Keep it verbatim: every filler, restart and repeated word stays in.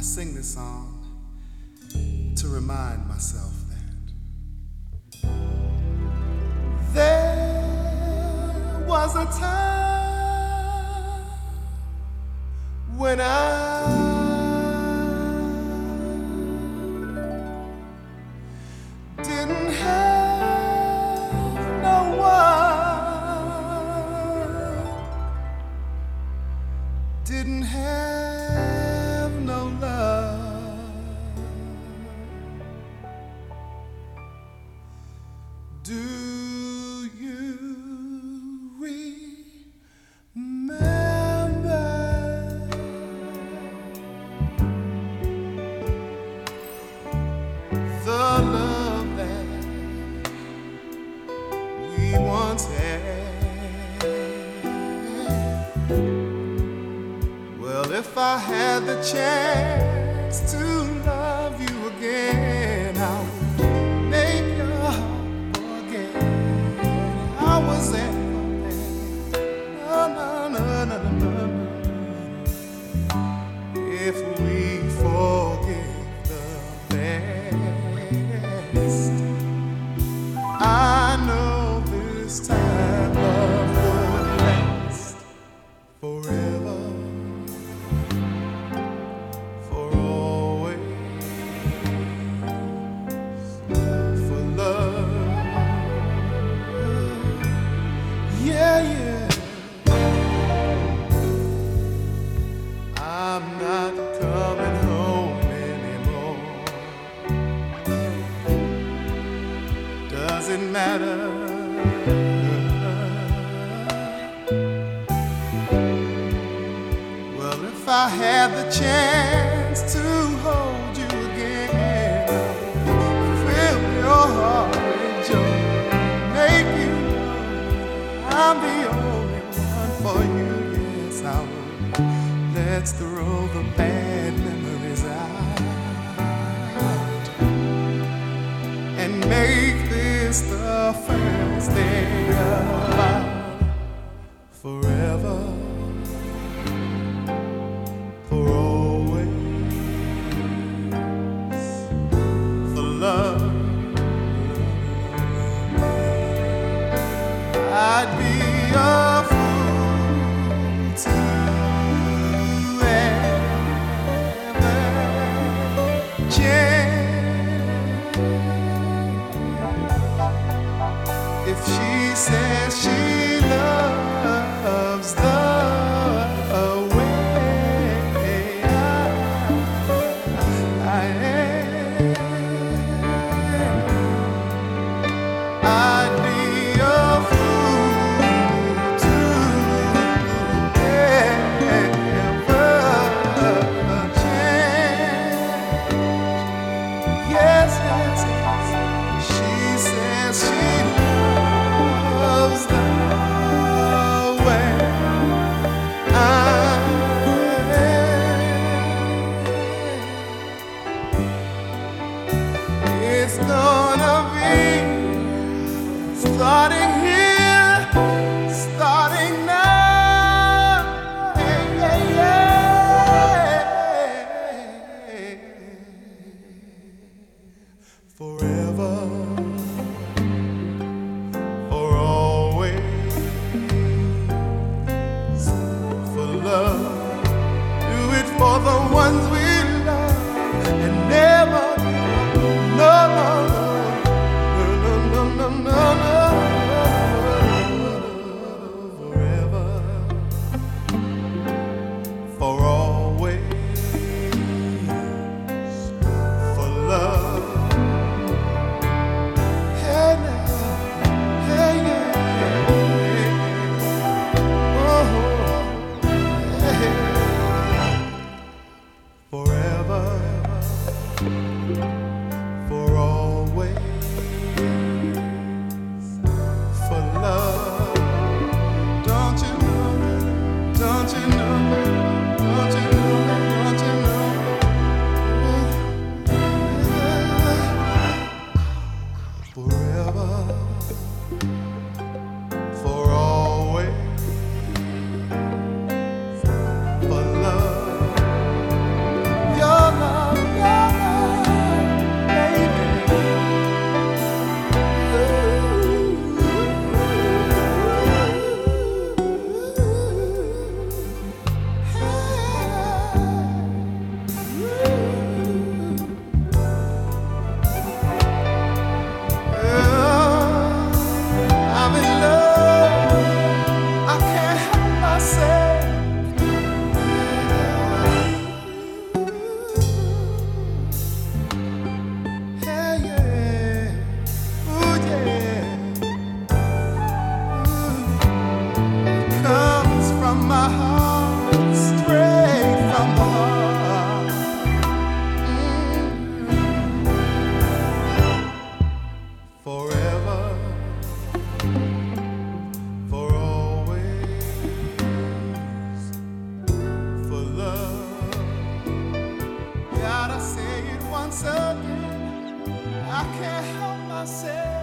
I sing this song to remind myself that there was a time when I didn't have no one, didn't have no love. Do you remember the love that we once had? Well, if I had the chance to love you again, I would make your heart forget I was there. No, no, no, no, no, no. If we forget the past, I know this time love will last forever, for always, for love. Yeah, yeah. I'm not coming home anymore. Doesn't matter. Well, if I had the chance to hold you again, fill your heart with joy, make you know I'm the only one for you. Yes, I will. Let's throw the bad memories out and make this the first day of our forever, for always, for love. I'd be a fool to if she says she Gotta say it once again. I can't help myself.